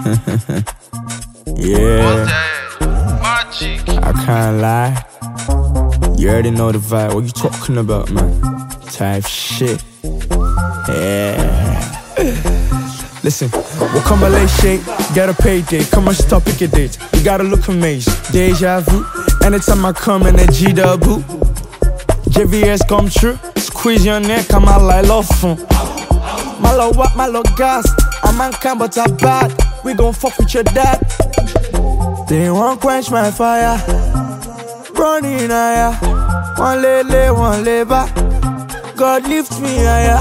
Yeah, I can't lie. You already know the vibe. What you talking about, man? Type shit. Yeah. Listen, we'll come a late shake, get a payday, come on, stop, pick a date. You gotta look amazed, deja vu. Anytime I come in a G-double, JVS come true. Squeeze your neck, I'm out like love phone. My love what, my love gas. I'm mankind but I bad. We gon' fuck with your dad. They won't quench my fire. Running higher. One lay, one lay back. God lift me higher.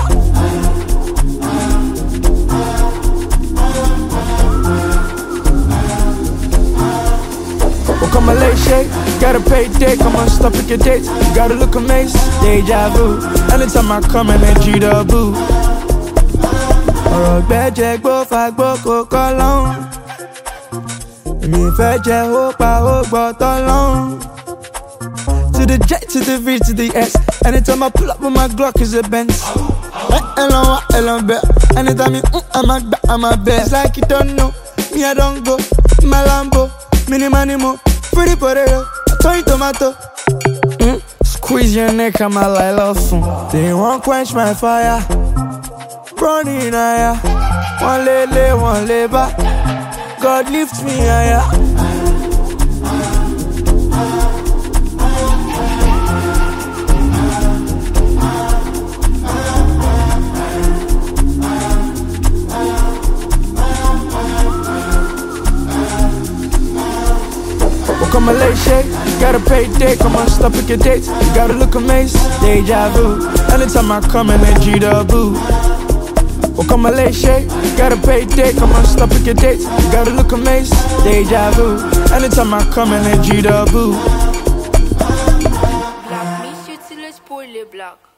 Come a late shake, gotta pay day, come on, stop pick your dates. You gotta look amazed, deja vu. Anytime I come in a G-double. Ọ̀rọ̀ gbẹ́jẹ́ gbó fagbó kò kọ́ lọ́hùn. Èmi fẹ́ jẹ́ ó pa ó gbọ́ tọ́ lọ́hùn. To the J, to the V, to the S. Anytime I pull up with my Glock is a Benz. Elon bet. Anytime you I'm a bet. It's like you don't know, me I don't go. My Lambo, mini manimo. Pretty potato, toy tomato. Squeeze your neck, I'm out like love phone. They won't quench my fire. Running higher. One lay, one lay back. God lift me higher. Come a late shake, gotta pay day, come on, stop pick your dates. You gotta look amazed, deja vu. Anytime I come in a G-double. Come a late shake, gotta pay day, come on, stop pick your dates. You gotta look amazed, deja vu. Anytime I come in a G-double. Black, me shoot till it's poorly black.